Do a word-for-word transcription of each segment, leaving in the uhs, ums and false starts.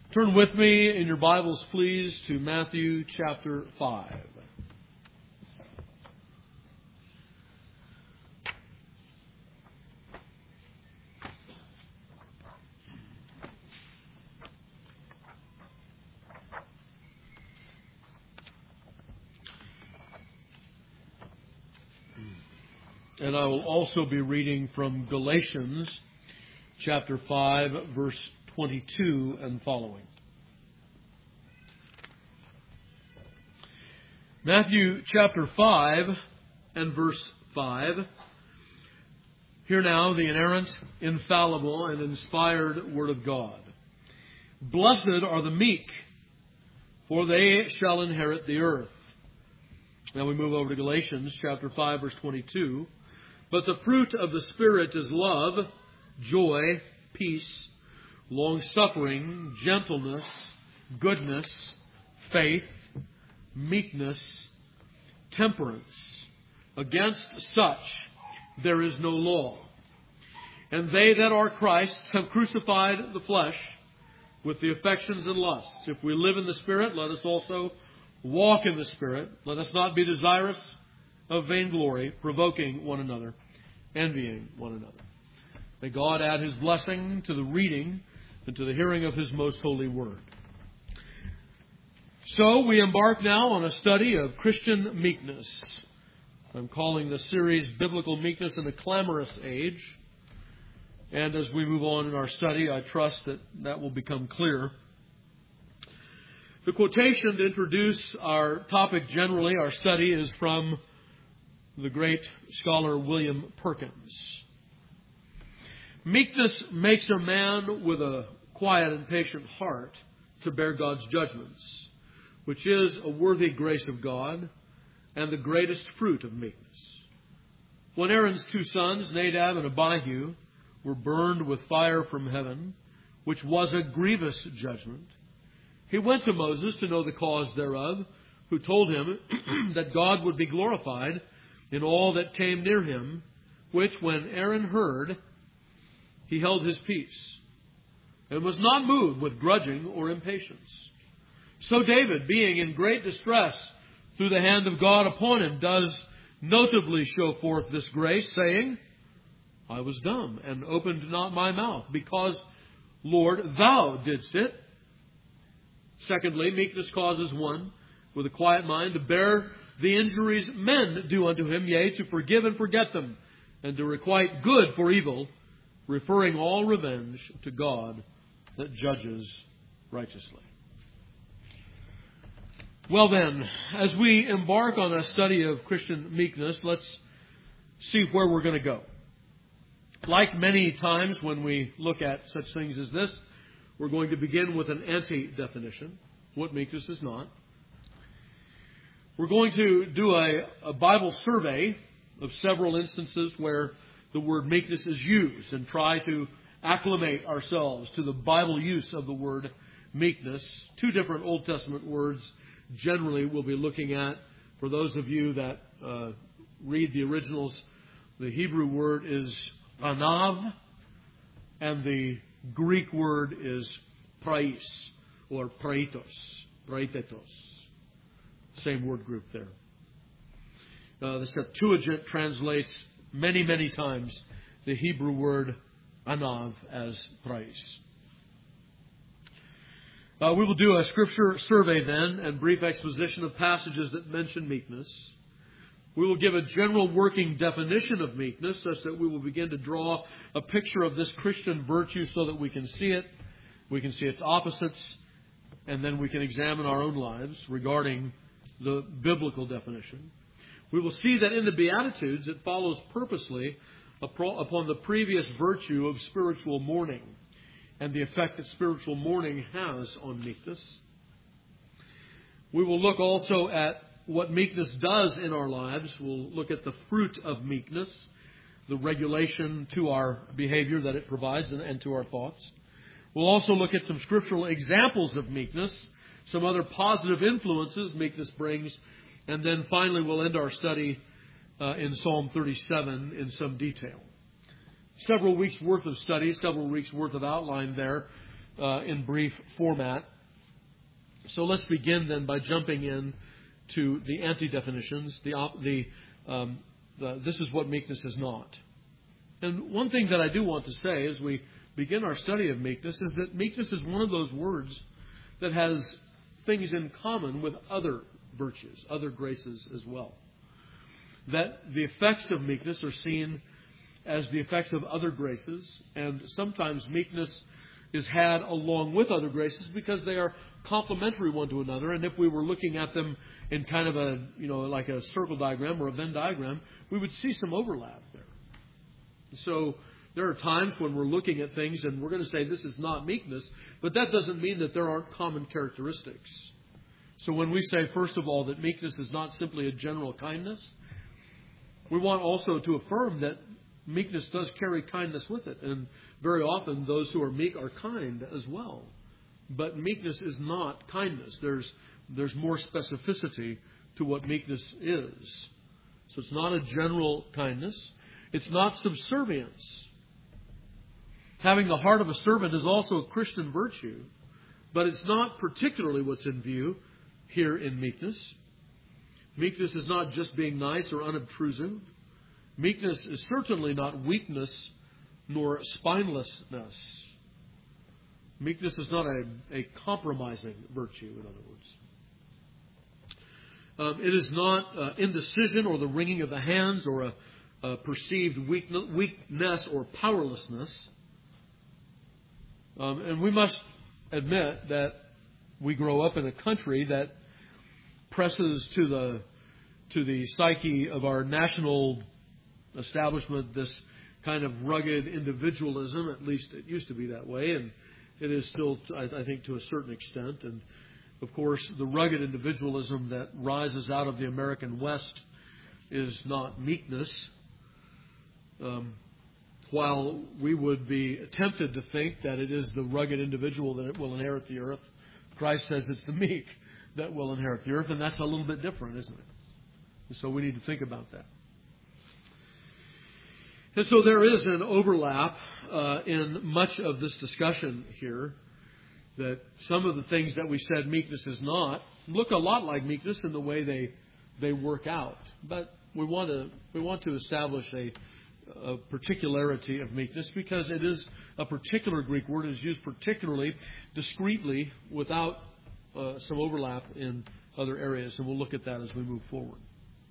Turn with me in your Bibles, please, to Matthew chapter five. And I will also be reading from Galatians chapter five, verse twenty-two and following. Matthew chapter five and verse five. Hear now the inerrant, infallible, and inspired Word of God. Blessed are the meek, for they shall inherit the earth. Now we move over to Galatians chapter five, verse twenty-two. But the fruit of the Spirit is love, joy, peace, long-suffering, gentleness, goodness, faith, meekness, temperance. Against such there is no law. And they that are Christ's have crucified the flesh with the affections and lusts. If we live in the Spirit, let us also walk in the Spirit. Let us not be desirous of vainglory, provoking one another, envying one another. May God add His blessing to the reading and to the hearing of His most holy word. So we embark now on a study of Christian meekness. I'm calling the series Biblical Meekness in a Clamorous Age. And as we move on in our study, I trust that that will become clear. The quotation to introduce our topic generally, our study, is from the great scholar William Perkins. Meekness makes a man with a quiet and patient heart to bear God's judgments, which is a worthy grace of God and the greatest fruit of meekness. When Aaron's two sons, Nadab and Abihu, were burned with fire from heaven, which was a grievous judgment, he went to Moses to know the cause thereof, who told him that God would be glorified in all that came near him, which when Aaron heard, he held his peace, and was not moved with grudging or impatience. So David, being in great distress through the hand of God upon him, does notably show forth this grace, saying, I was dumb, and opened not my mouth, because, Lord, Thou didst it. Secondly, meekness causes one with a quiet mind to bear the injuries men do unto him, yea, to forgive and forget them, and to requite good for evil, referring all revenge to God that judges righteously. Well then, as we embark on a study of Christian meekness, let's see where we're going to go. Like many times when we look at such things as this, we're going to begin with an anti-definition, what meekness is not. We're going to do a, a Bible survey of several instances where the word meekness is used and try to acclimate ourselves to the Bible use of the word meekness. Two different Old Testament words generally we'll be looking at. For those of you that uh, read the originals, the Hebrew word is anav, and the Greek word is prais, or praitos, praitetos. Same word group there. Uh, the Septuagint translates many, many times the Hebrew word anav as praise. Uh, we will do a scripture survey then and brief exposition of passages that mention meekness. We will give a general working definition of meekness such that we will begin to draw a picture of this Christian virtue so that we can see it, we can see its opposites, and then we can examine our own lives regarding the biblical definition. We will see that in the Beatitudes it follows purposely upon the previous virtue of spiritual mourning and the effect that spiritual mourning has on meekness. We will look also at what meekness does in our lives. We'll look at the fruit of meekness, the regulation to our behavior that it provides and to our thoughts. We'll also look at some scriptural examples of meekness, some other positive influences meekness brings, and then finally we'll end our study uh, in Psalm thirty-seven in some detail. Several weeks worth of study, several weeks worth of outline there. uh, in brief format. So let's begin then by jumping in to the anti-definitions. The, op- the, um, the, this is what meekness is not. And one thing that I do want to say as we begin our study of meekness is that meekness is one of those words that has things in common with other virtues, other graces as well. That the effects of meekness are seen as the effects of other graces, and sometimes meekness is had along with other graces because they are complementary one to another. And if we were looking at them in kind of a, you know, like a circle diagram or a Venn diagram, we would see some overlap there. So there are times when we're looking at things and we're going to say this is not meekness, but that doesn't mean that there aren't common characteristics. So when we say, first of all, that meekness is not simply a general kindness, we want also to affirm that meekness does carry kindness with it. And very often those who are meek are kind as well. But meekness is not kindness. There's, there's more specificity to what meekness is. So it's not a general kindness. It's not subservience. Having the heart of a servant is also a Christian virtue, but it's not particularly what's in view here in meekness. Meekness is not just being nice or unobtrusive. Meekness is certainly not weakness nor spinelessness. Meekness is not a, a compromising virtue, in other words. Um, it is not uh, indecision or the wringing of the hands or a, a perceived weakness or powerlessness. Um, and we must admit that we grow up in a country that presses to the to the psyche of our national establishment this kind of rugged individualism. At least it used to be that way, and it is still, I think, to a certain extent. And of course, the rugged individualism that rises out of the American West is not meekness. Um, while we would be tempted to think that it is the rugged individual that will inherit the earth, Christ says it's the meek that will inherit the earth, and that's a little bit different, isn't it? And so we need to think about that. And so there is an overlap uh, in much of this discussion here, that some of the things that we said meekness is not look a lot like meekness in the way they they work out. But we want to we want to establish a, a particularity of meekness because it is a particular Greek word. It is used particularly discreetly without uh, some overlap in other areas, and we'll look at that as we move forward.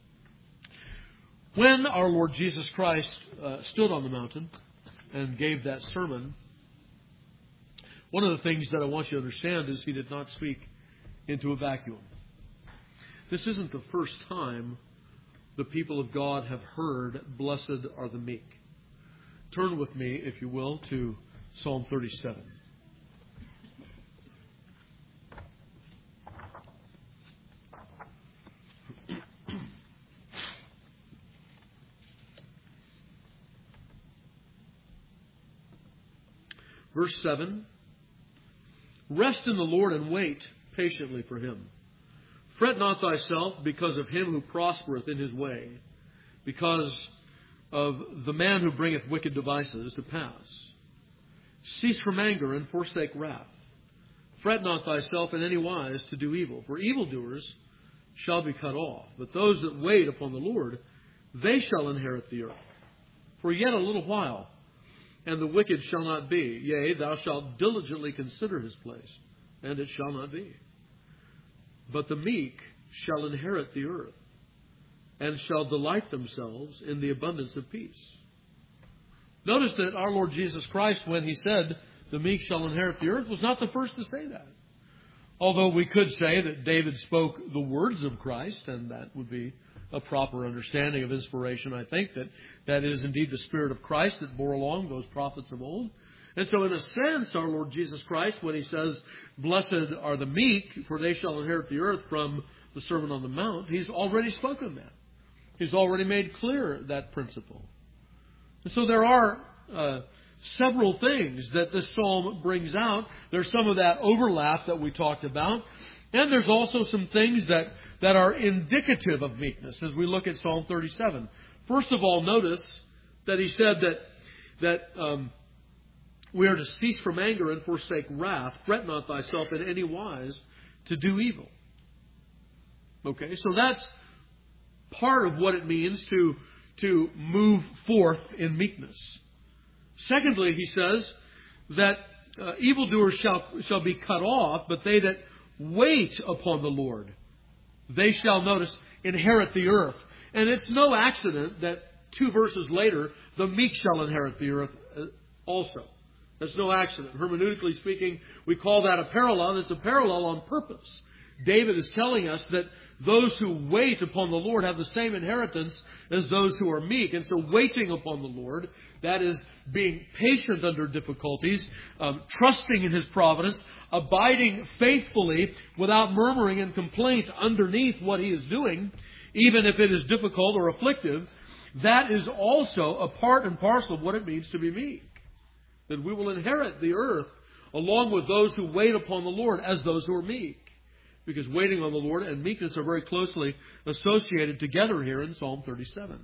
When our Lord Jesus Christ uh, stood on the mountain and gave that sermon, one of the things that I want you to understand is he did not speak into a vacuum. This isn't the first time the people of God have heard, "Blessed are the meek." Turn with me, if you will, to Psalm thirty-seven. Verse seven, "Rest in the Lord and wait patiently for Him. Fret not thyself because of him who prospereth in his way, because of the man who bringeth wicked devices to pass. Cease from anger and forsake wrath. Fret not thyself in any wise to do evil, for evildoers shall be cut off. But those that wait upon the Lord, they shall inherit the earth. For yet a little while, and the wicked shall not be. Yea, thou shalt diligently consider his place, and it shall not be. But the meek shall inherit the earth, and shall delight themselves in the abundance of peace." Notice that our Lord Jesus Christ, when He said, "The meek shall inherit the earth," was not the first to say that. Although we could say that David spoke the words of Christ, and that would be a proper understanding of inspiration. I think that that is indeed the Spirit of Christ that bore along those prophets of old. And so in a sense, our Lord Jesus Christ, when He says, "Blessed are the meek, for they shall inherit the earth," from the Sermon on the Mount, He's already spoken that. He's already made clear that principle. And so there are uh, several things that this psalm brings out. There's some of that overlap that we talked about. And there's also some things that, that are indicative of meekness as we look at Psalm thirty-seven. First of all, notice that he said that, that um, we are to cease from anger and forsake wrath. Fret not thyself in any wise to do evil. Okay, so that's part of what it means to, to move forth in meekness. Secondly, he says that uh, evildoers shall, shall be cut off, but they that wait upon the Lord, they shall, notice, inherit the earth. And it's no accident that two verses later, the meek shall inherit the earth also. That's no accident. Hermeneutically speaking, we call that a parallel. It's a parallel on purpose. David is telling us that those who wait upon the Lord have the same inheritance as those who are meek. And so waiting upon the Lord, that is being patient under difficulties, um, trusting in His providence, abiding faithfully without murmuring and complaint underneath what He is doing, even if it is difficult or afflictive, that is also a part and parcel of what it means to be meek. That we will inherit the earth along with those who wait upon the Lord as those who are meek. Because waiting on the Lord and meekness are very closely associated together here in Psalm thirty-seven.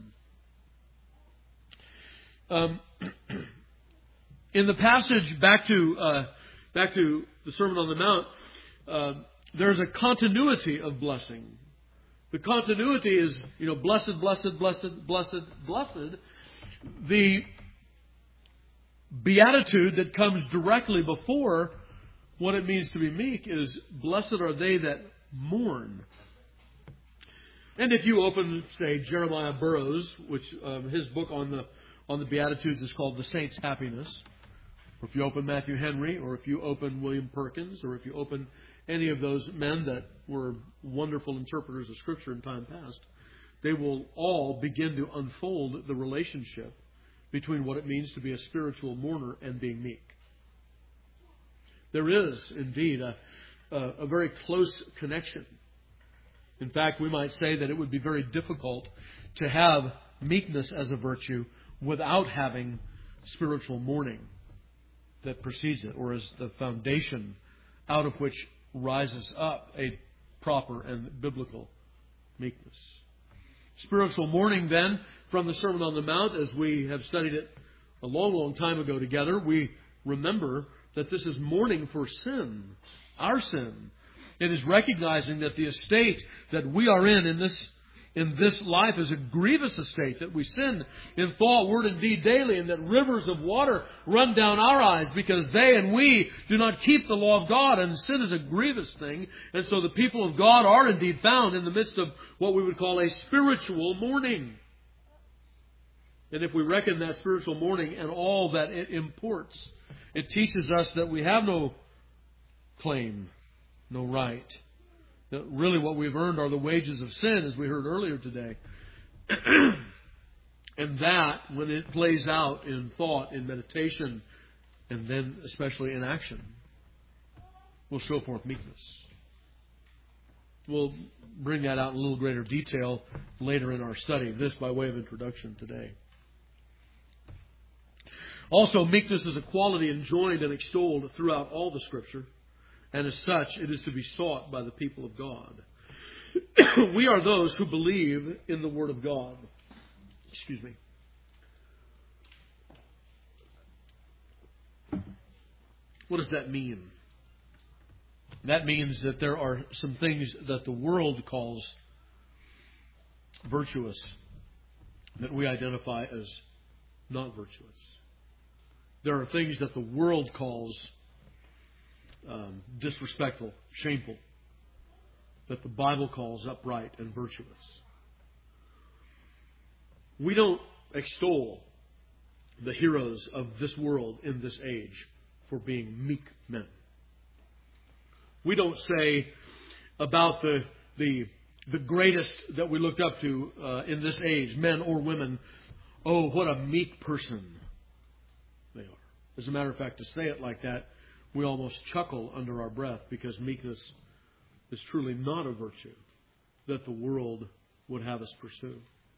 Um, in the passage back to uh, back to the Sermon on the Mount, uh, there's a continuity of blessing. The continuity is, you know, blessed, blessed, blessed, blessed, blessed. The beatitude that comes directly before what it means to be meek is, blessed are they that mourn. And if you open, say, Jeremiah Burroughs, which um, his book on the on the Beatitudes is called The Saint's Happiness, or if you open Matthew Henry, or if you open William Perkins, or if you open any of those men that were wonderful interpreters of Scripture in time past, they will all begin to unfold the relationship between what it means to be a spiritual mourner and being meek. There is, indeed, a, a, a very close connection. In fact, we might say that it would be very difficult to have meekness as a virtue without having spiritual mourning that precedes it, or as the foundation out of which rises up a proper and biblical meekness. Spiritual mourning, then, from the Sermon on the Mount, as we have studied it a long, long time ago together, we remember that this is mourning for sin, our sin. It is recognizing that the estate that we are in in this in this life is a grievous estate, that we sin in thought, word, and deed daily, and that rivers of water run down our eyes because they and we do not keep the law of God, and sin is a grievous thing. And so the people of God are indeed found in the midst of what we would call a spiritual mourning. And if we reckon that spiritual mourning and all that it imports, it teaches us that we have no claim, no right. That really what we've earned are the wages of sin, as we heard earlier today. And that, when it plays out in thought, in meditation, and then especially in action, will show forth meekness. We'll bring that out in a little greater detail later in our study. This by way of introduction today. Also, meekness is a quality enjoined and extolled throughout all the Scripture, and as such, it is to be sought by the people of God. We are those who believe in the Word of God. Excuse me. What does that mean? That means that there are some things that the world calls virtuous that we identify as not virtuous. There are things that the world calls um, disrespectful, shameful, that the Bible calls upright and virtuous. We don't extol the heroes of this world in this age for being meek men. We don't say about the the the greatest that we look up to uh, in this age, men or women, oh, what a meek person they are. As a matter of fact, to say it like that, we almost chuckle under our breath, because meekness is truly not a virtue that the world would have us pursue.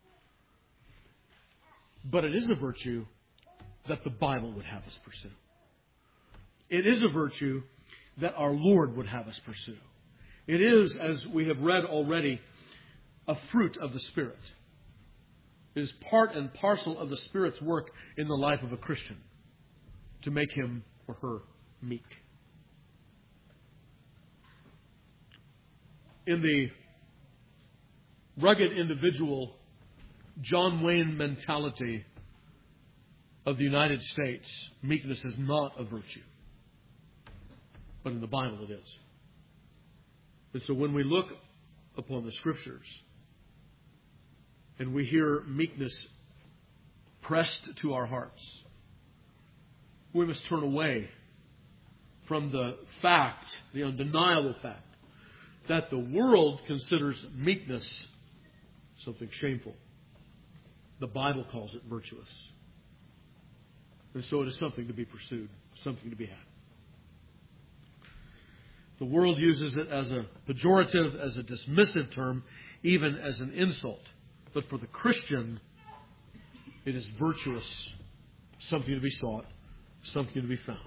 But it is a virtue that the Bible would have us pursue. It is a virtue that our Lord would have us pursue. It is, as we have read already, a fruit of the Spirit. It is part and parcel of the Spirit's work in the life of a Christian to make him or her meek. In the rugged individual John Wayne mentality of the United States, meekness is not a virtue. But in the Bible it is. And so when we look upon the Scriptures and we hear meekness pressed to our hearts, we must turn away from the fact, the undeniable fact, that the world considers meekness something shameful. The Bible calls it virtuous. And so it is something to be pursued, something to be had. The world uses it as a pejorative, as a dismissive term, even as an insult. But for the Christian, it is virtuous, something to be sought, something to be found.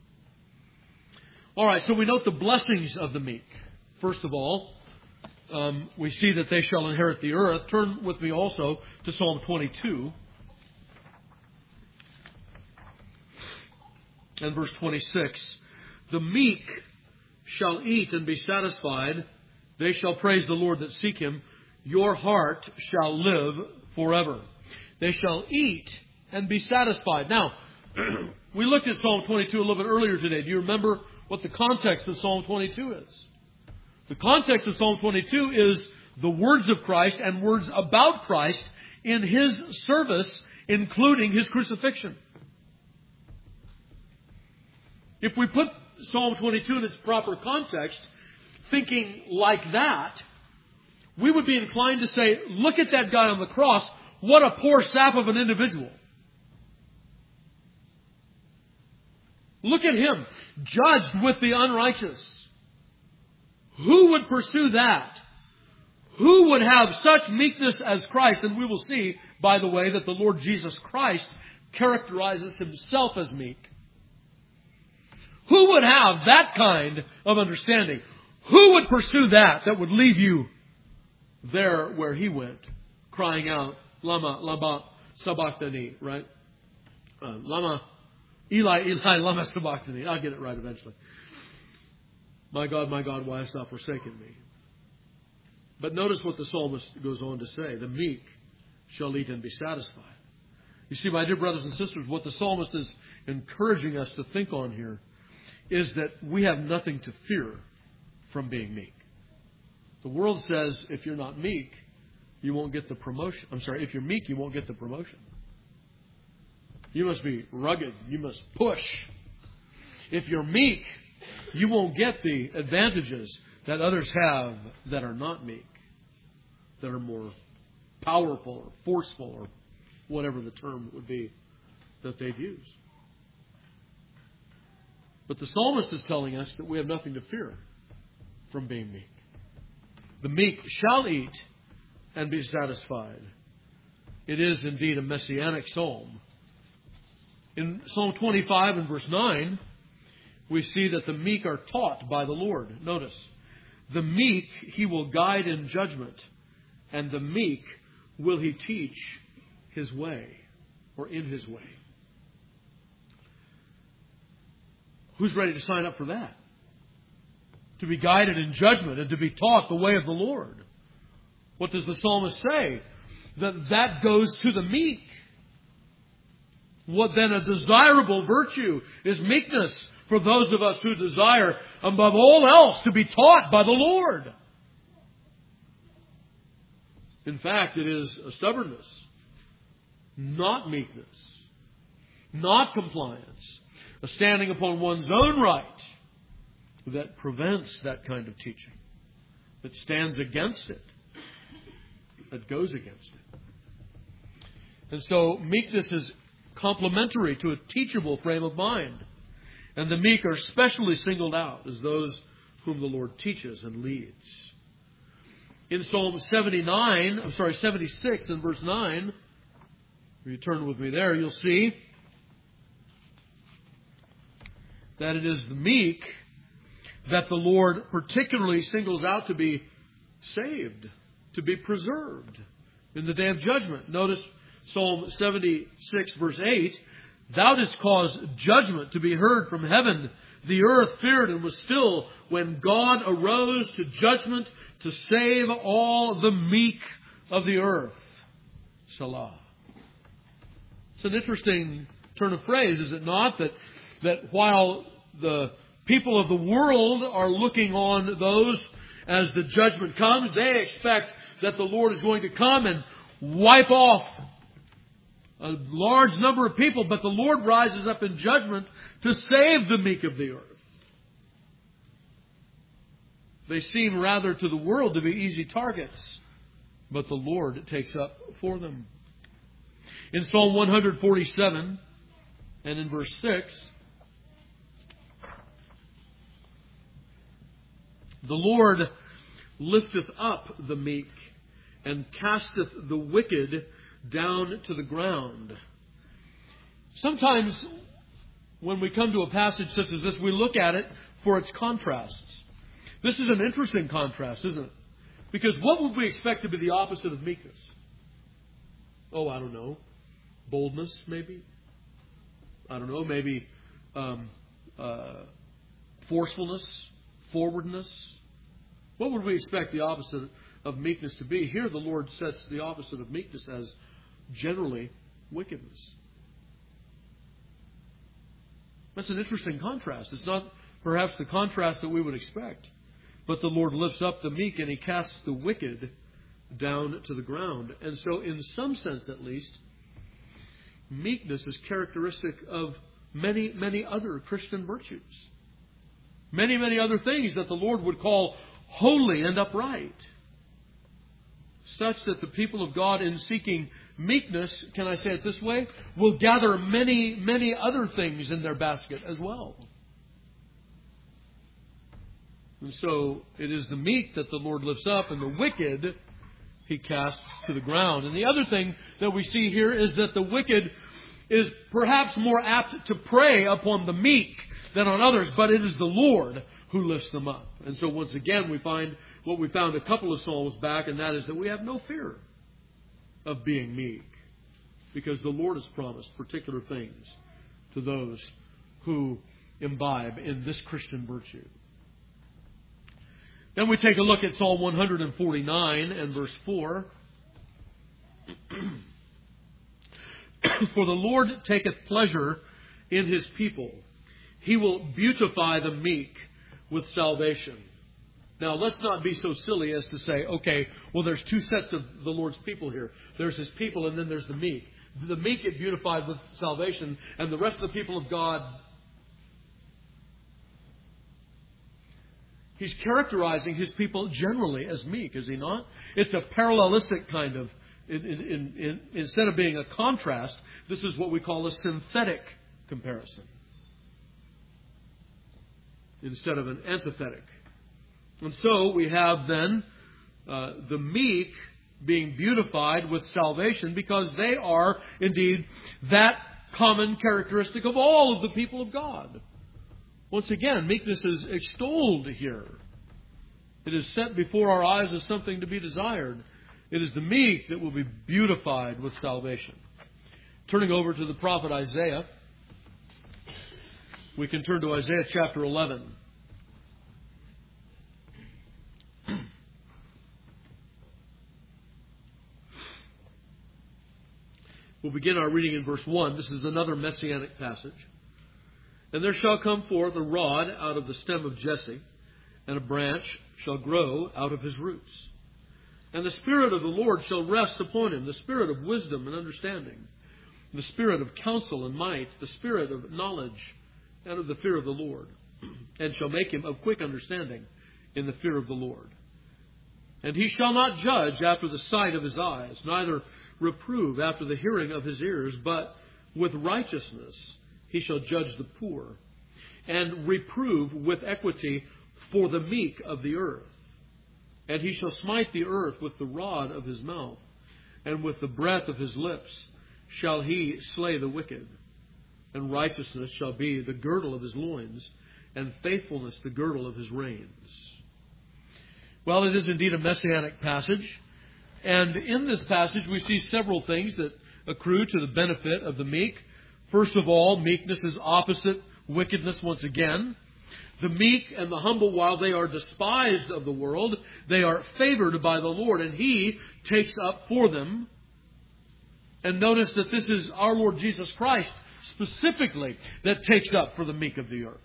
All right, so we note the blessings of the meek. First of all, um, we see that they shall inherit the earth. Turn with me also to Psalm twenty-two and verse twenty-six. The meek shall eat and be satisfied. They shall praise the Lord that seek Him. Your heart shall live forever. They shall eat and be satisfied. Now, we looked at Psalm twenty-two a little bit earlier today. Do you remember what the context of Psalm twenty-two is? The context of Psalm twenty-two is the words of Christ and words about Christ in His service, including His crucifixion. If we put Psalm twenty-two in its proper context, thinking like that, we would be inclined to say, look at that guy on the cross. What a poor sap of an individual. Look at him, judged with the unrighteous. Who would pursue that? Who would have such meekness as Christ? And we will see, by the way, that the Lord Jesus Christ characterizes Himself as meek. Who would have that kind of understanding? Who would pursue that that would leave you there where He went, crying out, Lama, Lama, Sabachthani, right? Uh, Lama, Eli, Eli, Lama, Sabachthani. I'll get it right eventually. My God, my God, why hast thou forsaken me? But notice what the psalmist goes on to say. The meek shall eat and be satisfied. You see, my dear brothers and sisters, what the psalmist is encouraging us to think on here is that we have nothing to fear from being meek. The world says if you're not meek, you won't get the promotion. I'm sorry, if you're meek, you won't get the promotion. You must be rugged. You must push. If you're meek, you won't get the advantages that others have that are not meek, that are more powerful or forceful or whatever the term would be that they'd use. But the psalmist is telling us that we have nothing to fear from being meek. The meek shall eat and be satisfied. It is indeed a messianic psalm. In Psalm twenty-five and verse nine, we see that the meek are taught by the Lord. Notice, the meek He will guide in judgment, and the meek will He teach His way, or in His way. Who's ready to sign up for that? To be guided in judgment and to be taught the way of the Lord. What does the psalmist say? That that goes to the meek. What then a desirable virtue is meekness for those of us who desire above all else to be taught by the Lord. In fact, it is a stubbornness, not meekness, not compliance, a standing upon one's own right that prevents that kind of teaching, that stands against it, that goes against it. And so meekness is complementary to a teachable frame of mind. And the meek are specially singled out as those whom the Lord teaches and leads. In Psalm seventy-nine, I'm sorry, seventy-six and verse nine, if you turn with me there, you'll see that it is the meek that the Lord particularly singles out to be saved, to be preserved in the day of judgment. Notice Psalm seventy-six verse eight, Thou didst cause judgment to be heard from heaven. The earth feared and was still when God arose to judgment to save all the meek of the earth. Selah. It's an interesting turn of phrase, is it not? That, that while the people of the world are looking on those as the judgment comes, they expect that the Lord is going to come and wipe off a large number of people, but the Lord rises up in judgment to save the meek of the earth. They seem rather to the world to be easy targets, but the Lord takes up for them. In Psalm one forty-seven and in verse six, the Lord lifteth up the meek and casteth the wicked down to the ground. Sometimes when we come to a passage such as this, we look at it for its contrasts. This is an interesting contrast, isn't it? Because what would we expect to be the opposite of meekness? Oh, I don't know. Boldness, maybe? I don't know, maybe um, uh, forcefulness, forwardness. What would we expect the opposite of meekness to be? Here the Lord sets the opposite of meekness as generally wickedness. That's an interesting contrast. It's not perhaps the contrast that we would expect. But the Lord lifts up the meek and He casts the wicked down to the ground. And so in some sense at least, meekness is characteristic of many, many other Christian virtues. Many, many other things that the Lord would call holy and upright. Such that the people of God, in seeking meekness, can I say it this way, will gather many, many other things in their basket as well. And so it is the meek that the Lord lifts up, and the wicked He casts to the ground. And the other thing that we see here is that the wicked is perhaps more apt to prey upon the meek than on others, but it is the Lord who lifts them up. And so once again we find what we found a couple of Psalms back, and that is that we have no fear of being meek, because the Lord has promised particular things to those who imbibe in this Christian virtue. Then we take a look at Psalm one forty-nine and verse four. For the Lord taketh pleasure in His people. He will beautify the meek with salvation. Now, let's not be so silly as to say, okay, well, there's two sets of the Lord's people here. There's His people and then there's the meek. The meek get beautified with salvation, and the rest of the people of God, He's characterizing His people generally as meek, is He not? It's a parallelistic kind of, in, in, in, instead of being a contrast, this is what we call a synthetic comparison, instead of an antithetic. And so we have then uh, the meek being beautified with salvation, because they are indeed that common characteristic of all of the people of God. Once again, meekness is extolled here. It is set before our eyes as something to be desired. It is the meek that will be beautified with salvation. Turning over to the prophet Isaiah, we can turn to Isaiah chapter eleven. We'll begin our reading in verse one. This is another messianic passage. And there shall come forth a rod out of the stem of Jesse, and a branch shall grow out of his roots. And the Spirit of the Lord shall rest upon him, the Spirit of wisdom and understanding, the Spirit of counsel and might, the Spirit of knowledge and of the fear of the Lord, and shall make him of quick understanding in the fear of the Lord. And he shall not judge after the sight of his eyes, neither reprove after the hearing of his ears, but with righteousness he shall judge the poor, and reprove with equity for the meek of the earth. And he shall smite the earth with the rod of his mouth, and with the breath of his lips shall he slay the wicked. And righteousness shall be the girdle of his loins, and faithfulness the girdle of his reins. Well, it is indeed a messianic passage. And in this passage we see several things that accrue to the benefit of the meek. First of all, meekness is opposite wickedness once again. The meek and the humble, while they are despised of the world, they are favored by the Lord, and He takes up for them. And notice that this is our Lord Jesus Christ specifically that takes up for the meek of the earth.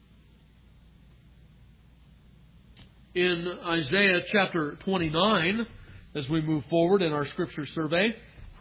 In Isaiah chapter twenty-nine, as we move forward in our scripture survey,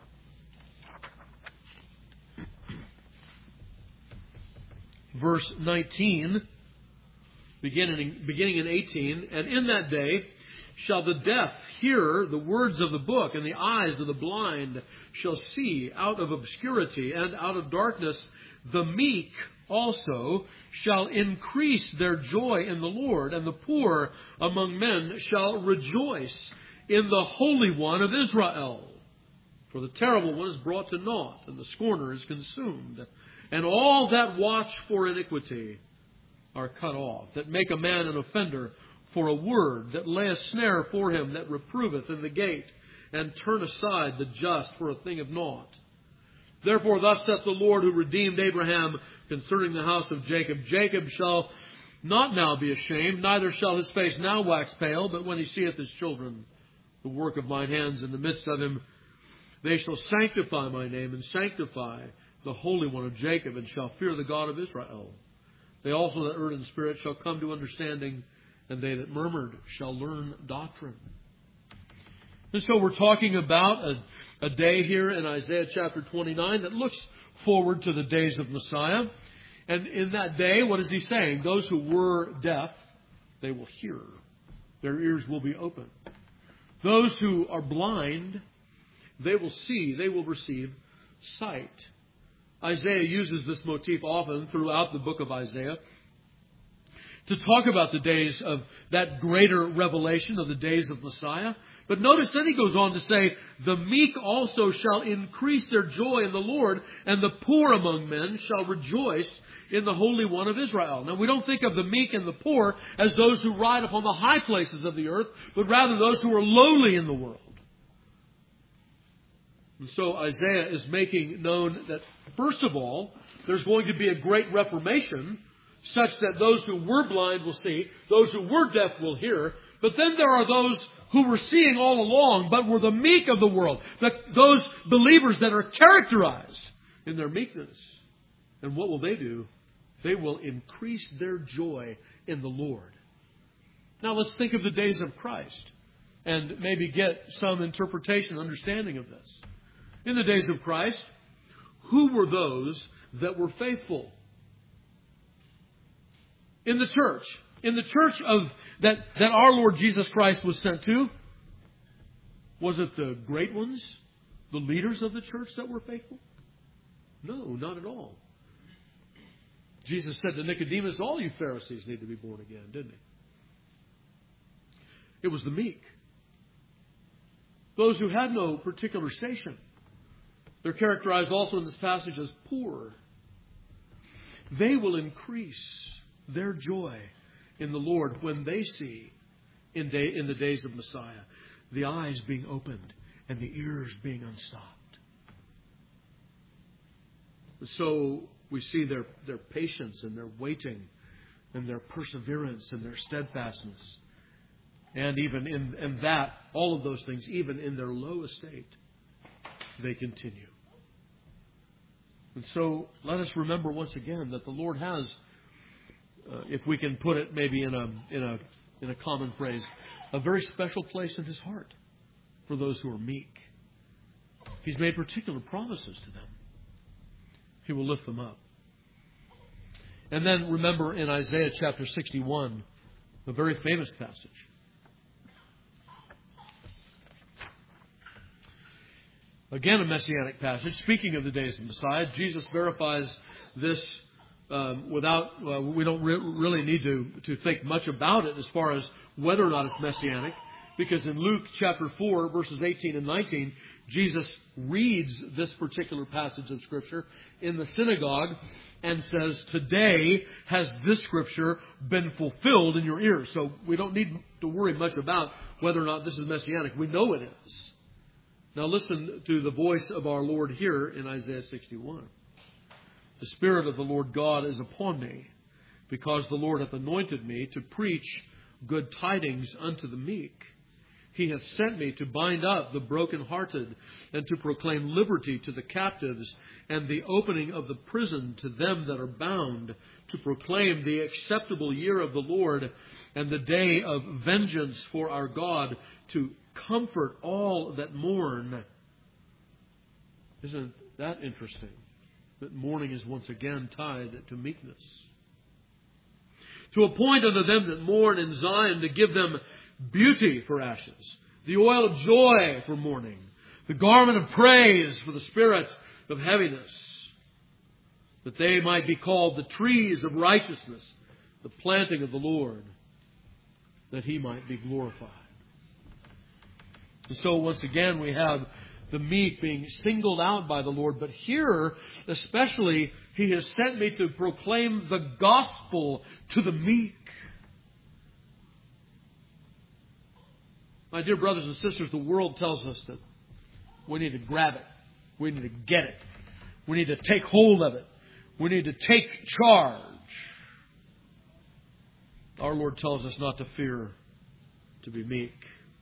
verse nineteen, beginning, beginning in eighteen, and in that day shall the deaf hear the words of the book, and the eyes of the blind shall see out of obscurity, and out of darkness the meek also shall increase their joy in the Lord, and the poor among men shall rejoice in the Holy One of Israel. For the terrible one is brought to naught, and the scorner is consumed. And all that watch for iniquity are cut off, that make a man an offender for a word, that lay a snare for him that reproveth in the gate, and turn aside the just for a thing of naught. Therefore thus saith the Lord, who redeemed Abraham concerning the house of Jacob, Jacob shall not now be ashamed, neither shall his face now wax pale, but when he seeth his children, the work of mine hands in the midst of him, they shall sanctify my name, and sanctify the Holy One of Jacob, and shall fear the God of Israel. They also that erred in spirit shall come to understanding, and they that murmured shall learn doctrine. And so we're talking about a, a day here in Isaiah chapter twenty-nine that looks forward to the days of Messiah. And in that day, what is he saying? Those who were deaf, they will hear. Their ears will be open. Those who are blind, they will see. They will receive sight. Isaiah uses this motif often throughout the book of Isaiah to talk about the days of that greater revelation of the days of Messiah. But notice then he goes on to say, the meek also shall increase their joy in the Lord, and the poor among men shall rejoice in the Holy One of Israel. Now we don't think of the meek and the poor as those who ride upon the high places of the earth, but rather those who are lowly in the world. And so Isaiah is making known that, first of all, there's going to be a great reformation, such that those who were blind will see, those who were deaf will hear, but then there are those who were seeing all along, but were the meek of the world, the, those believers that are characterized in their meekness. And what will they do? They will increase their joy in the Lord. Now let's think of the days of Christ and maybe get some interpretation, understanding of this. In the days of Christ, who were those that were faithful? In the church. In the church of that, that our Lord Jesus Christ was sent to, was it the great ones, the leaders of the church that were faithful? No, not at all. Jesus said to Nicodemus, all you Pharisees need to be born again, didn't he? It was the meek. Those who had no particular station. They're characterized also in this passage as poor. They will increase their joy in the Lord when they see in, day, in the days of Messiah the eyes being opened and the ears being unstopped. So we see their, their patience and their waiting and their perseverance and their steadfastness. And even in, in that, all of those things, even in their low estate, they continue. And so let us remember once again that the Lord has, uh, if we can put it maybe in a in a in a common phrase, a very special place in His heart for those who are meek. He's made particular promises to them. He will lift them up. And then remember in Isaiah chapter sixty-one, a very famous passage. Again, a messianic passage. Speaking of the days of Messiah, Jesus verifies this um, without, uh, we don't re- really need to, to think much about it as far as whether or not it's messianic. Because in Luke chapter four, verses eighteen and nineteen, Jesus reads this particular passage of Scripture in the synagogue and says, today has this Scripture been fulfilled in your ears. So we don't need to worry much about whether or not this is messianic. We know it is. Now listen to the voice of our Lord here in Isaiah sixty-one. The Spirit of the Lord God is upon me, because the Lord hath anointed me to preach good tidings unto the meek. He hath sent me to bind up the brokenhearted, and to proclaim liberty to the captives, and the opening of the prison to them that are bound, to proclaim the acceptable year of the Lord, and the day of vengeance for our God, to comfort all that mourn. Isn't that interesting? That mourning is once again tied to meekness. To appoint unto them that mourn in Zion, to give them beauty for ashes, the oil of joy for mourning, the garment of praise for the spirit of heaviness, that they might be called the trees of righteousness, the planting of the Lord, that He might be glorified. And so once again we have the meek being singled out by the Lord. But here, especially, He has sent me to proclaim the gospel to the meek. My dear brothers and sisters, the world tells us that we need to grab it. We need to get it. We need to take hold of it. We need to take charge. Our Lord tells us not to fear, to be meek.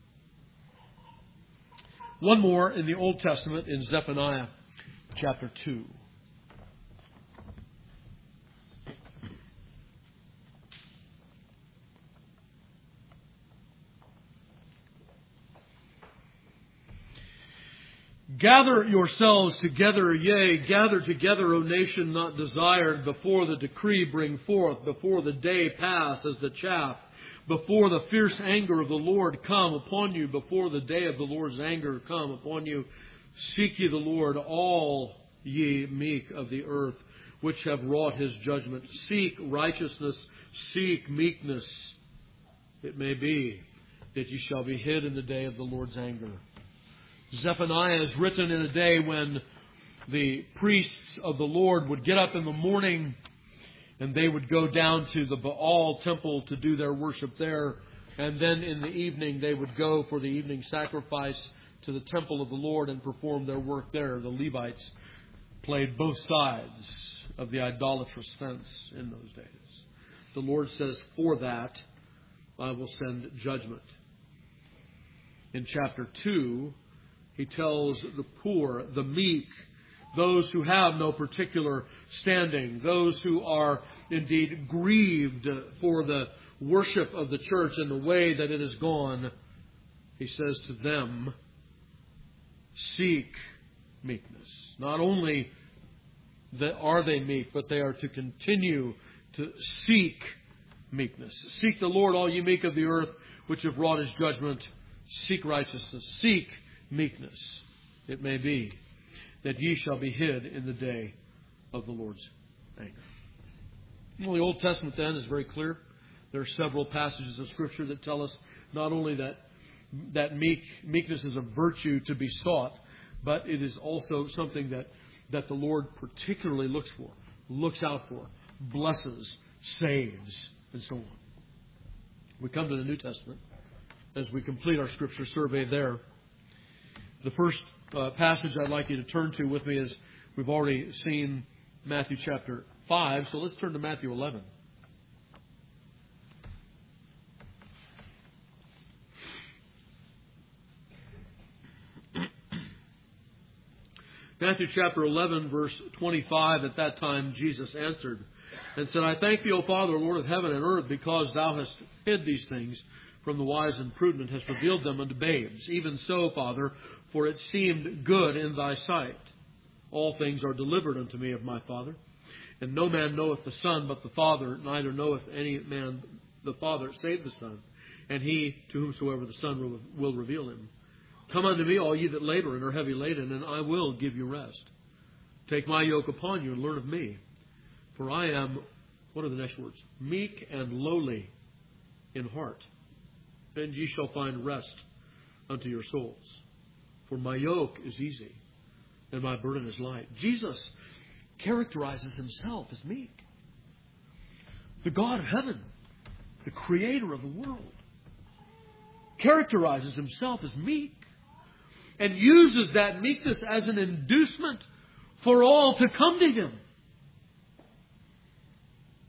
One more in the Old Testament, in Zephaniah chapter two. Gather yourselves together, yea, gather together, O nation not desired, before the decree bring forth, before the day pass as the chaff, before the fierce anger of the Lord come upon you, before the day of the Lord's anger come upon you. Seek ye the Lord, all ye meek of the earth, which have wrought His judgment. Seek righteousness, seek meekness. It may be that ye shall be hid in the day of the Lord's anger. Zephaniah is written in a day when the priests of the Lord would get up in the morning and they would go down to the Baal temple to do their worship there. And then in the evening they would go for the evening sacrifice to the temple of the Lord and perform their work there. The Levites played both sides of the idolatrous fence in those days. The Lord says, for that I will send judgment. In chapter two, He tells the poor, the meek, those who have no particular standing, those who are indeed grieved for the worship of the church and the way that it has gone. He says to them, seek meekness. Not only that are they meek, but they are to continue to seek meekness. Seek the Lord, all ye meek of the earth, which have wrought His judgment. Seek righteousness. Seek meekness. It may be that ye shall be hid in the day of the Lord's anger. Well, the Old Testament then is very clear. There are several passages of Scripture that tell us not only that that meek meekness is a virtue to be sought, but it is also something that, that the Lord particularly looks for, looks out for, blesses, saves, and so on. We come to the New Testament as we complete our Scripture survey there. The first uh, passage I'd like you to turn to with me is, we've already seen Matthew chapter five, so let's turn to Matthew eleven. Matthew chapter eleven, verse twenty-five, at that time Jesus answered and said, I thank Thee, O Father, Lord of heaven and earth, because Thou hast hid these things from the wise and prudent, hast revealed them unto babes. Even so, Father, for it seemed good in Thy sight. All things are delivered unto me of my Father. And no man knoweth the Son but the Father, neither knoweth any man the Father save the Son, and he to whomsoever the Son will, will reveal Him. Come unto me, all ye that labor and are heavy laden, and I will give you rest. Take my yoke upon you and learn of me. For I am, what are the next words? Meek and lowly in heart, and ye shall find rest unto your souls. For my yoke is easy, and my burden is light. Jesus characterizes Himself as meek. The God of heaven, the Creator of the world, characterizes Himself as meek, and uses that meekness as an inducement for all to come to Him.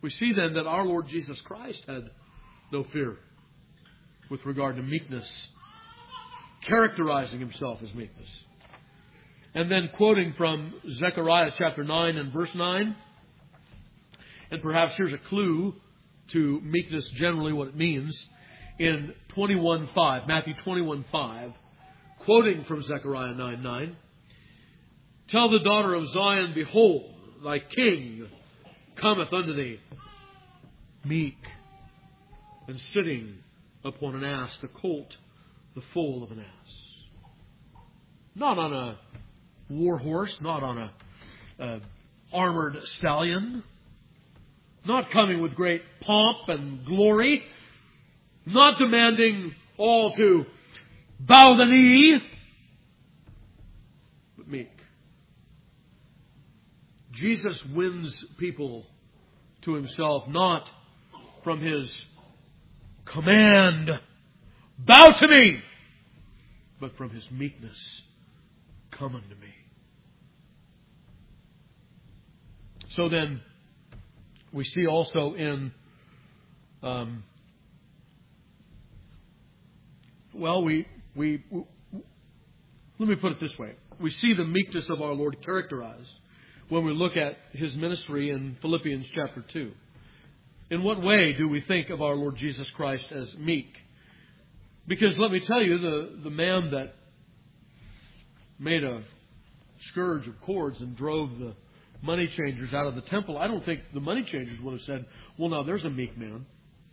We see then that our Lord Jesus Christ had no fear with regard to meekness, characterizing himself as meekness. And then quoting from Zechariah chapter nine and verse nine, and perhaps here's a clue to meekness generally, what it means, in twenty-one five, Matthew twenty-one five, quoting from Zechariah nine nine, tell the daughter of Zion, behold, thy king cometh unto thee, meek, and sitting upon an ass, the colt, the foal of an ass. Not on a war horse, not on a, a armored stallion, not coming with great pomp and glory, not demanding all to bow the knee, but meek. Jesus wins people to himself not from his command, bow to me, but from his meekness, come unto me. So then, we see also in, um, well, we, we, we, let me put it this way. We see the meekness of our Lord characterized when we look at his ministry in Philippians chapter two. In what way do we think of our Lord Jesus Christ as meek? Because let me tell you, the, the man that made a scourge of cords and drove the money changers out of the temple, I don't think the money changers would have said, well, now there's a meek man.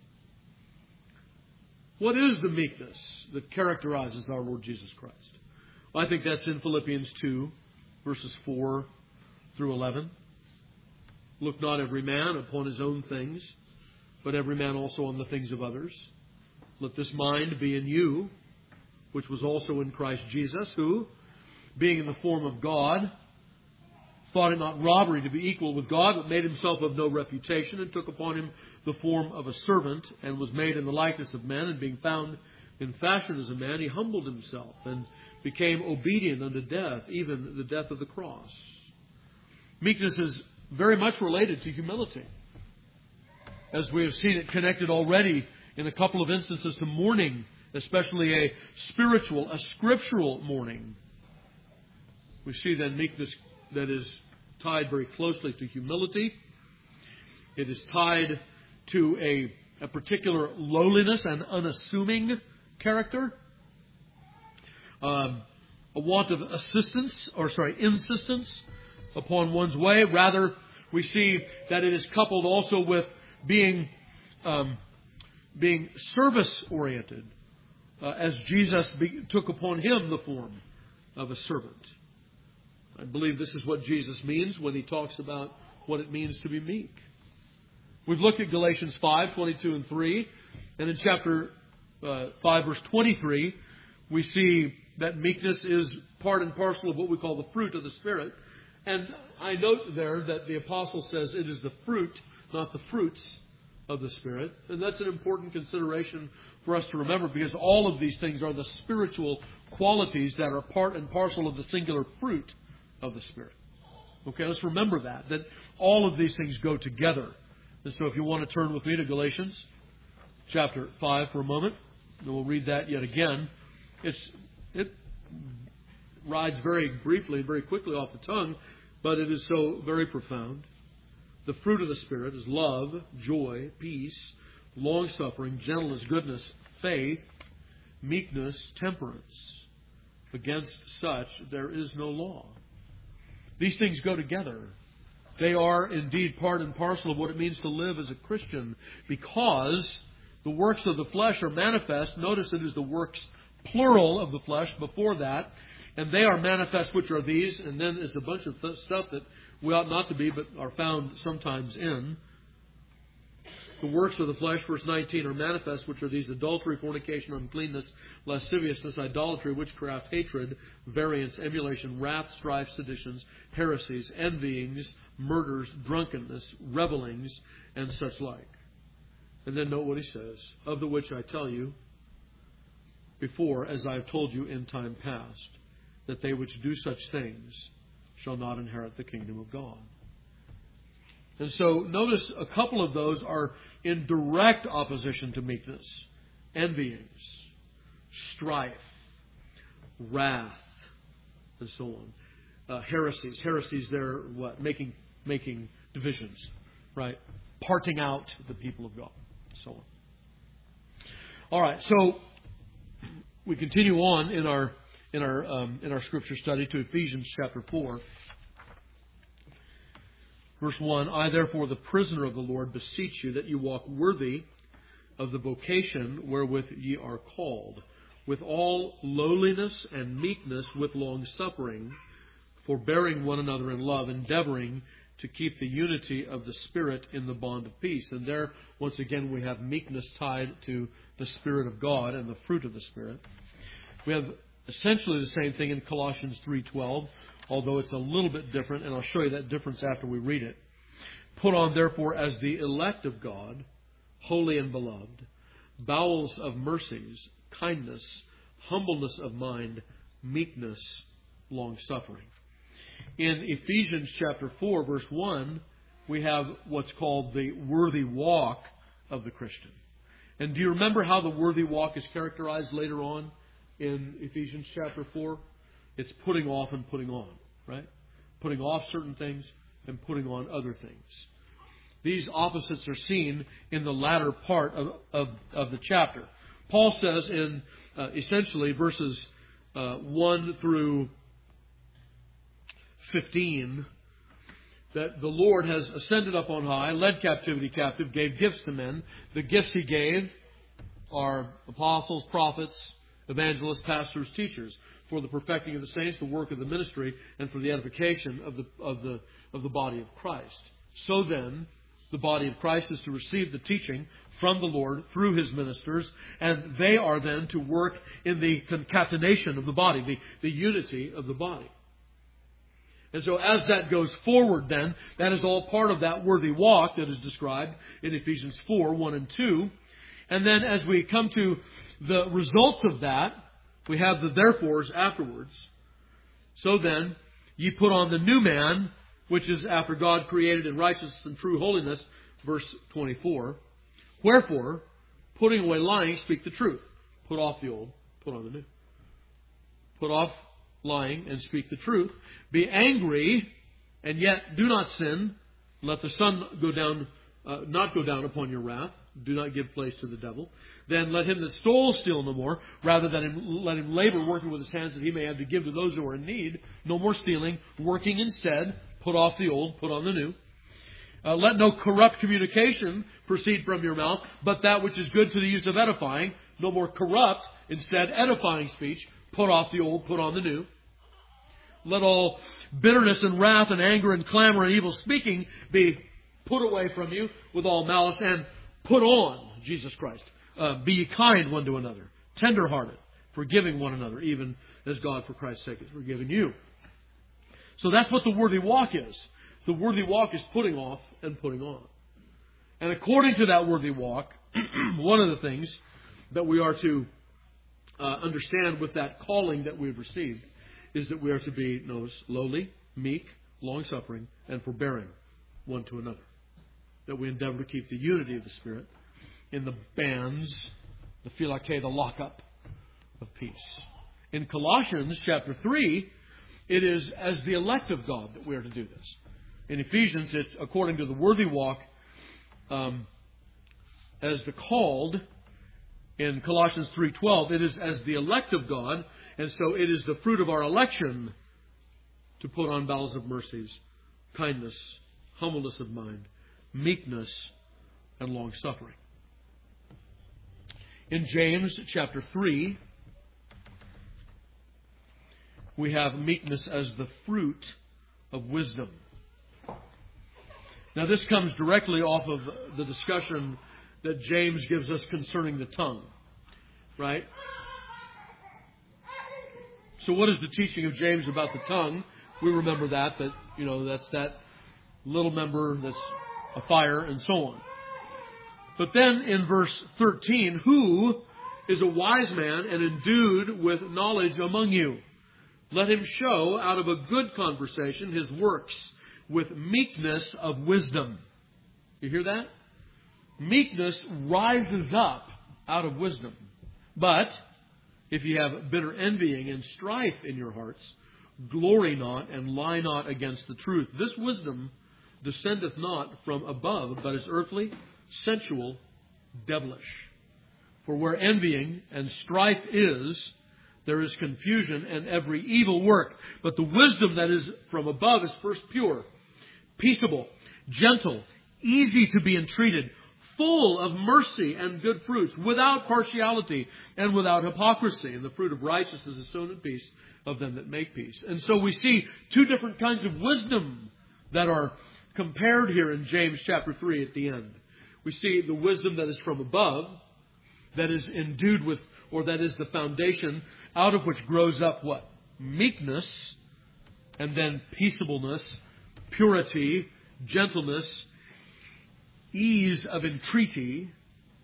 What is the meekness that characterizes our Lord Jesus Christ? Well, I think that's in Philippians two, verses four through eleven. Look not every man upon his own things, but every man also on the things of others. Let this mind be in you, which was also in Christ Jesus, who, being in the form of God, thought it not robbery to be equal with God, but made himself of no reputation, and took upon him the form of a servant, and was made in the likeness of men, and being found in fashion as a man, he humbled himself, and became obedient unto death, even the death of the cross. Meekness is very much related to humility, as we have seen it connected already in a couple of instances to mourning, especially a spiritual, a scriptural mourning. We see then meekness that is tied very closely to humility. It is tied to a, a particular lowliness and unassuming character. Um, a want of assistance, or sorry, insistence upon one's way. Rather, we see that it is coupled also with being um, being service-oriented, uh, as Jesus be, took upon him the form of a servant. I believe this is what Jesus means when he talks about what it means to be meek. We've looked at Galatians five, twenty-two and three, and in chapter uh, five, verse twenty-three, we see that meekness is part and parcel of what we call the fruit of the Spirit. And I note there that the apostle says it is the fruit, not the fruits of the Spirit. And that's an important consideration for us to remember, because all of these things are the spiritual qualities that are part and parcel of the singular fruit of the Spirit. Okay, let's remember that, that all of these things go together. And so if you want to turn with me to Galatians chapter five for a moment, and we'll read that yet again. It's It rides very briefly, very quickly off the tongue, but it is so very profound. The fruit of the Spirit is love, joy, peace, long-suffering, gentleness, goodness, faith, meekness, temperance. Against such there is no law. These things go together. They are indeed part and parcel of what it means to live as a Christian, because the works of the flesh are manifest. Notice it is the works plural of the flesh before that. And they are manifest, which are these. And then it's a bunch of th- stuff that we ought not to be, but are found sometimes in. The works of the flesh, verse nineteen, are manifest, which are these: adultery, fornication, uncleanness, lasciviousness, idolatry, witchcraft, hatred, variance, emulation, wrath, strife, seditions, heresies, envyings, murders, drunkenness, revellings, and such like. And then note what he says: of the which I tell you before, as I have told you in time past, that they which do such things shall not inherit the kingdom of God. And so notice a couple of those are in direct opposition to meekness. Envyings, strife, wrath, and so on. Uh, heresies. Heresies, they're what? Making making divisions, right? Parting out the people of God, and so on. All right, so we continue on in our in our um, in our scripture study to Ephesians chapter four. Verse one, I therefore, the prisoner of the Lord, beseech you that you walk worthy of the vocation wherewith ye are called, with all lowliness and meekness, with long suffering, forbearing one another in love, endeavoring to keep the unity of the Spirit in the bond of peace. And there, once again, we have meekness tied to the Spirit of God and the fruit of the Spirit. We have essentially the same thing in Colossians three twelve, although it's a little bit different, and I'll show you that difference after we read it. Put on, therefore, as the elect of God, holy and beloved, bowels of mercies, kindness, humbleness of mind, meekness, long-suffering. In Ephesians chapter four, verse one, we have what's called the worthy walk of the Christian. And do you remember how the worthy walk is characterized later on in Ephesians chapter four? It's putting off and putting on, right? Putting off certain things and putting on other things. These opposites are seen in the latter part of, of, of the chapter. Paul says in uh, essentially verses uh, one through fifteen that the Lord has ascended up on high, led captivity captive, gave gifts to men. The gifts He gave are apostles, prophets, evangelists, pastors, teachers, for the perfecting of the saints, the work of the ministry, and for the edification of the of the of the body of Christ. So then, the body of Christ is to receive the teaching from the Lord through His ministers, and they are then to work in the concatenation of the body, the, the unity of the body. And so as that goes forward then, that is all part of that worthy walk that is described in Ephesians four, one and two. And then as we come to the results of that, we have the therefores afterwards. So then, ye put on the new man, which is after God created in righteousness and true holiness, verse twenty-four. Wherefore, putting away lying, speak the truth. Put off the old, put on the new. Put off lying and speak the truth. Be angry, and yet do not sin. Let the sun go down, uh, not go down upon your wrath. Do not give place to the devil. Then let him that stole steal no more. Rather than him, let him labor, working with his hands, that he may have to give to those who are in need. No more stealing. Working instead. Put off the old, put on the new. Uh, let no corrupt communication proceed from your mouth, but that which is good to the use of edifying. No more corrupt, instead edifying speech. Put off the old, put on the new. Let all bitterness and wrath and anger and clamor and evil speaking be put away from you with all malice, and put on Jesus Christ. Uh, be ye kind one to another, tender-hearted, forgiving one another, even as God for Christ's sake has forgiven you. So that's what the worthy walk is. The worthy walk is putting off and putting on. And according to that worthy walk, one of the things that we are to uh, understand with that calling that we've received is that we are to be, notice, lowly, meek, long-suffering, and forbearing one to another. That we endeavor to keep the unity of the Spirit in the bands, the phylake, the lockup of peace. In Colossians chapter three, it is as the elect of God that we are to do this. In Ephesians, it's according to the worthy walk um, as the called. In Colossians three twelve, it is as the elect of God, and so it is the fruit of our election to put on bowels of mercies, kindness, humbleness of mind, meekness, and long-suffering. In James chapter three, we have meekness as the fruit of wisdom. Now this comes directly off of the discussion that James gives us concerning the tongue. Right? So what is the teaching of James about the tongue? We remember that, that, you know, that's that little member that's a fire and so on. But then in verse thirteen, who is a wise man and endued with knowledge among you? Let him show out of a good conversation his works with meekness of wisdom. You hear that? Meekness rises up out of wisdom. But if you have bitter envying and strife in your hearts, glory not and lie not against the truth. This wisdom descendeth not from above, but is earthly, sensual, devilish. For where envying and strife is, there is confusion and every evil work. But the wisdom that is from above is first pure, peaceable, gentle, easy to be entreated, full of mercy and good fruits, without partiality and without hypocrisy. And the fruit of righteousness is sown in peace of them that make peace. And so we see two different kinds of wisdom that are compared here in James chapter three at the end. We see the wisdom that is from above, that is endued with, or that is the foundation out of which grows up what? Meekness, and then peaceableness, purity, gentleness, ease of entreaty.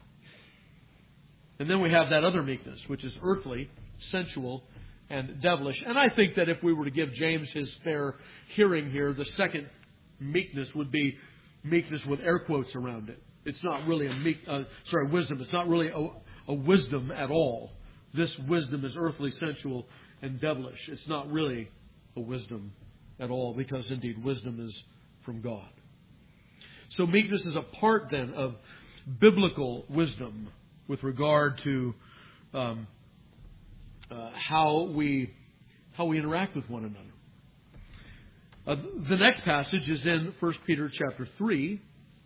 And then we have that other meekness, which is earthly, sensual, and devilish. And I think that if we were to give James his fair hearing here, the second meekness would be meekness with air quotes around it. It's not really a meek, uh, sorry, wisdom. It's not really a, a wisdom at all. This wisdom is earthly, sensual, and devilish. It's not really a wisdom at all, because indeed wisdom is from God. So meekness is a part then of biblical wisdom with regard to um, uh, how we how we interact with one another. Uh, the next passage is in First Peter chapter three.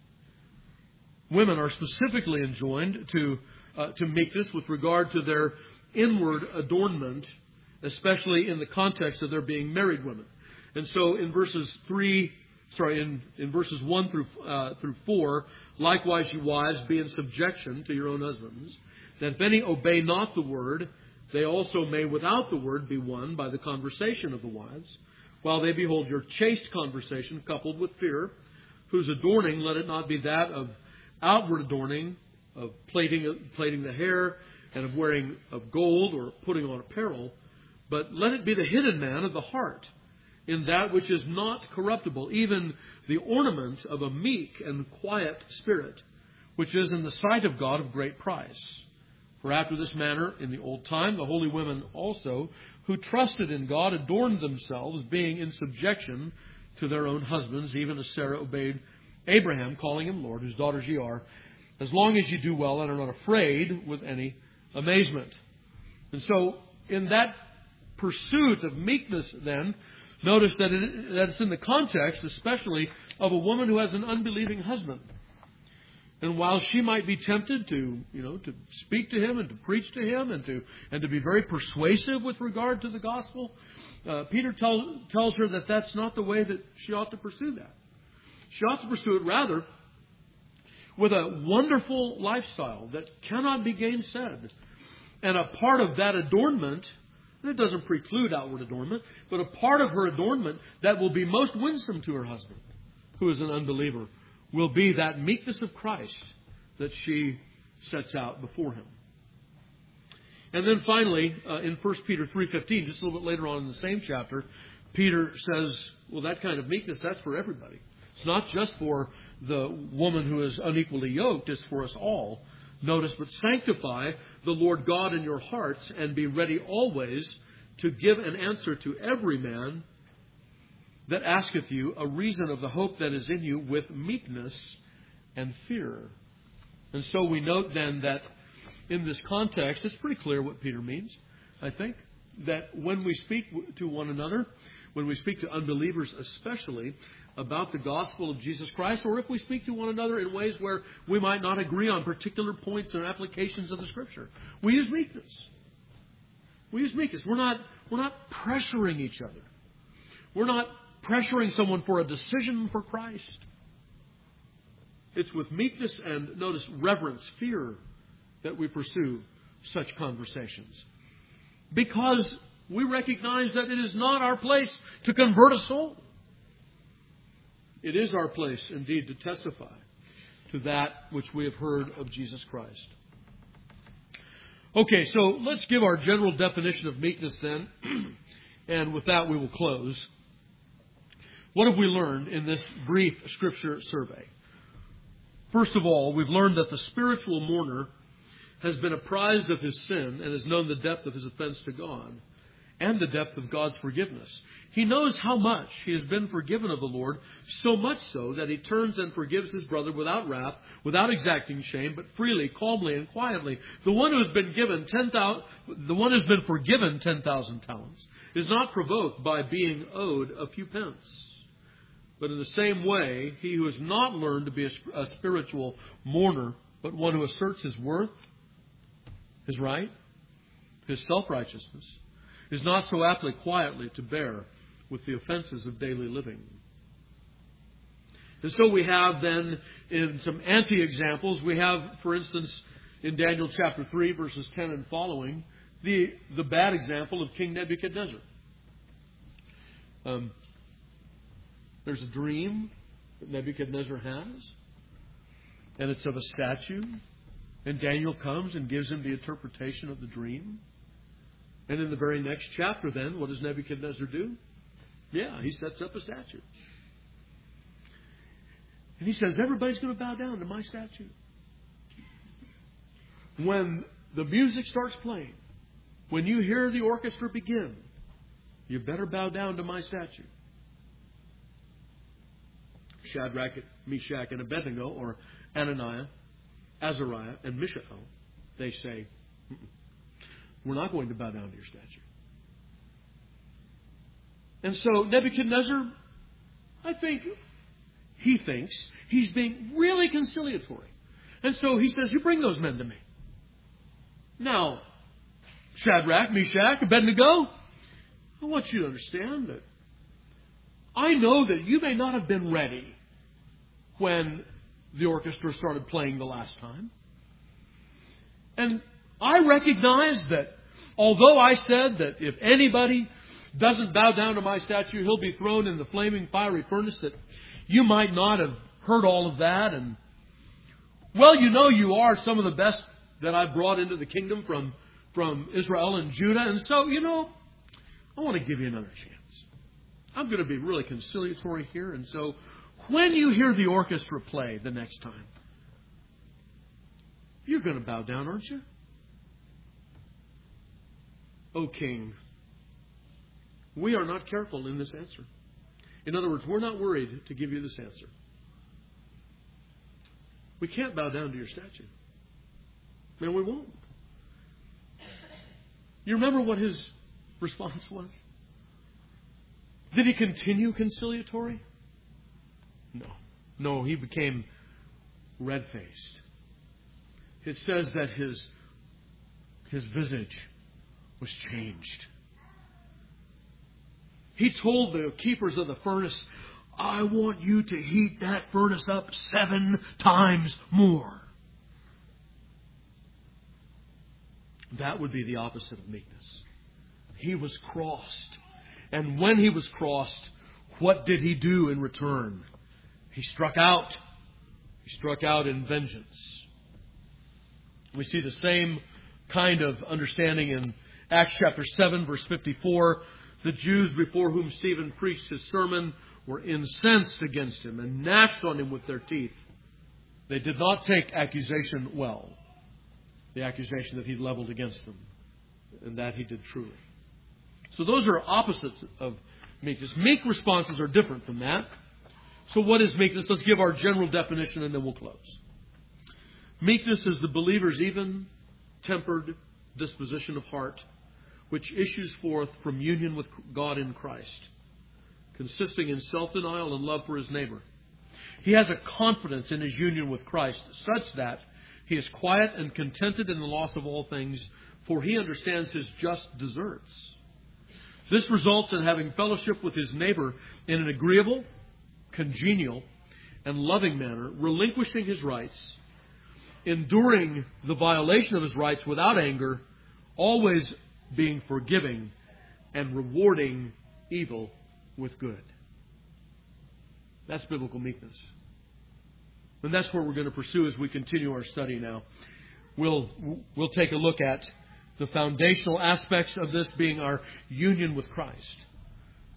Women are specifically enjoined to uh, to meekness with regard to their inward adornment, especially in the context of their being married women. And so in verses three. Sorry, in, in verses one through uh, through four, likewise, you wives, be in subjection to your own husbands, that if any obey not the word, they also may without the word be won by the conversation of the wives, while they behold your chaste conversation coupled with fear, whose adorning let it not be that of outward adorning, of plaiting plaiting the hair, and of wearing of gold or putting on apparel, but let it be the hidden man of the heart, in that which is not corruptible, even the ornament of a meek and quiet spirit, which is in the sight of God of great price. For after this manner, in the old time, the holy women also, who trusted in God, adorned themselves, being in subjection to their own husbands, even as Sarah obeyed Abraham, calling him Lord, whose daughters ye are, as long as you do well and are not afraid with any amazement. And so, in that pursuit of meekness, then, notice that, it, that it's in the context, especially, of a woman who has an unbelieving husband. And while she might be tempted to, you know, to speak to him and to preach to him and to and to be very persuasive with regard to the gospel, uh, Peter tell, tells her that that's not the way that she ought to pursue that. She ought to pursue it rather with a wonderful lifestyle that cannot be gainsaid. And a part of that adornment, and it doesn't preclude outward adornment, but a part of her adornment that will be most winsome to her husband, who is an unbeliever, will be that meekness of Christ that she sets out before him. And then finally, uh, in First Peter three fifteen, just a little bit later on in the same chapter, Peter says, well, that kind of meekness, that's for everybody. It's not just for the woman who is unequally yoked, it's for us all. Notice, but sanctify the Lord God in your hearts, and be ready always to give an answer to every man that asketh you a reason of the hope that is in you with meekness and fear. And so we note then that in this context, it's pretty clear what Peter means, I think, that when we speak to one another, when we speak to unbelievers especially, about the gospel of Jesus Christ, or if we speak to one another in ways where we might not agree on particular points or applications of the Scripture, we use meekness. We use meekness. We're not, we're not pressuring each other. We're not pressuring someone for a decision for Christ. It's with meekness and, notice, reverence, fear, that we pursue such conversations. Because we recognize that it is not our place to convert a soul. It is our place, indeed, to testify to that which we have heard of Jesus Christ. Okay, so let's give our general definition of meekness then. And with that, we will close. What have we learned in this brief Scripture survey? First of all, we've learned that the spiritual mourner has been apprised of his sin and has known the depth of his offense to God and the depth of God's forgiveness. He knows how much he has been forgiven of the Lord, so much so that he turns and forgives his brother without wrath, without exacting shame, but freely, calmly, and quietly. The one who has been given ten thousand, the one who's been forgiven ten thousand talents is not provoked by being owed a few pence. But in the same way, he who has not learned to be a, a spiritual mourner, but one who asserts his worth, his right, his self-righteousness, is not so aptly quietly to bear with the offenses of daily living. And so we have then, in some anti-examples, we have, for instance, in Daniel chapter three, verses ten and following, the, the bad example of King Nebuchadnezzar. Um, there's a dream that Nebuchadnezzar has, and it's of a statue, and Daniel comes and gives him the interpretation of the dream. And in the very next chapter then, what does Nebuchadnezzar do? Yeah, he sets up a statue. And he says, everybody's going to bow down to my statue. When the music starts playing, when you hear the orchestra begin, you better bow down to my statue. Shadrach, Meshach, and Abednego, or Ananiah, Azariah, and Mishael, they say, Mm-mm. We're not going to bow down to your statue. And so Nebuchadnezzar, I think, he thinks he's being really conciliatory. And so he says, you bring those men to me. Now, Shadrach, Meshach, Abednego, I want you to understand that I know that you may not have been ready when the orchestra started playing the last time. And I recognize that although I said that if anybody doesn't bow down to my statue, he'll be thrown in the flaming fiery furnace, that you might not have heard all of that. And, well, you know you are some of the best that I've brought into the kingdom from, from Israel and Judah. And so, you know, I want to give you another chance. I'm going to be really conciliatory here. And so when you hear the orchestra play the next time, you're going to bow down, aren't you? O King, we are not careful in this answer. In other words, we're not worried to give you this answer. We can't bow down to your statue. And we won't. You remember what his response was? Did he continue conciliatory? No. No, he became red-faced. It says that his, his visage was changed. He told the keepers of the furnace, I want you to heat that furnace up seven times more. That would be the opposite of meekness. He was crossed. And when he was crossed, what did he do in return? He struck out. He struck out in vengeance. We see the same kind of understanding in Acts chapter seven, verse fifty-four. The Jews before whom Stephen preached his sermon were incensed against him and gnashed on him with their teeth. They did not take accusation well. The accusation that he leveled against them. And that he did truly. So those are opposites of meekness. Meek responses are different from that. So what is meekness? Let's give our general definition and then we'll close. Meekness is the believer's even-tempered disposition of heart, which issues forth from union with God in Christ, consisting in self-denial and love for his neighbor. He has a confidence in his union with Christ, such that he is quiet and contented in the loss of all things, for he understands his just deserts. This results in having fellowship with his neighbor in an agreeable, congenial, and loving manner, relinquishing his rights, enduring the violation of his rights without anger, always being forgiving, and rewarding evil with good. That's biblical meekness. And that's what we're going to pursue as we continue our study now. We'll, we'll take a look at the foundational aspects of this being our union with Christ.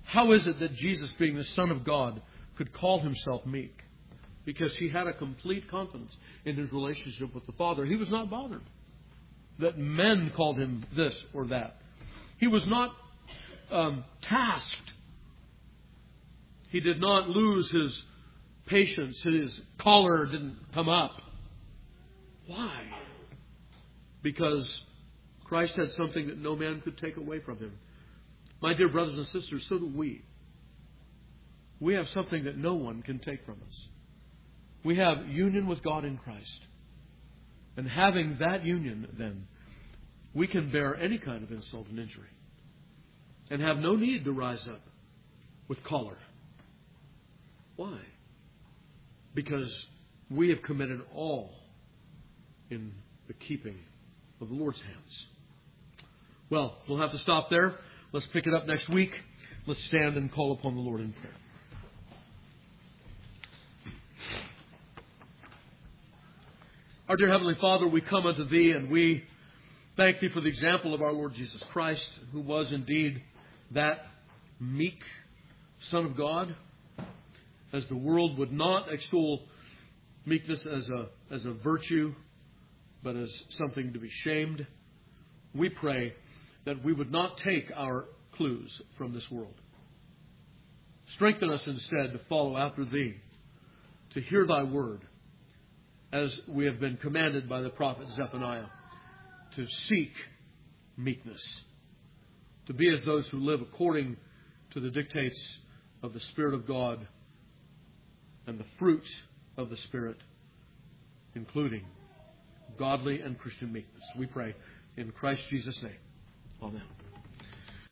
How is it that Jesus, being the Son of God, could call himself meek? Because he had a complete confidence in his relationship with the Father. He was not bothered that men called him this or that. He was not um, tasked. He did not lose his patience. His collar didn't come up. Why? Because Christ had something that no man could take away from him. My dear brothers and sisters, so do we. We have something that no one can take from us. We have union with God in Christ. And having that union, then, we can bear any kind of insult and injury. And have no need to rise up with collar. Why? Because we have committed all in the keeping of the Lord's hands. Well, we'll have to stop there. Let's pick it up next week. Let's stand and call upon the Lord in prayer. Our dear Heavenly Father, we come unto Thee and we thank Thee for the example of our Lord Jesus Christ, who was indeed that meek Son of God, as the world would not extol meekness as a, as a virtue, but as something to be shamed. We pray that we would not take our clues from this world. Strengthen us instead to follow after Thee, to hear Thy word, as we have been commanded by the prophet Zephaniah, to seek meekness, to be as those who live according to the dictates of the Spirit of God and the fruit of the Spirit, including godly and Christian meekness. We pray in Christ Jesus' name. Amen.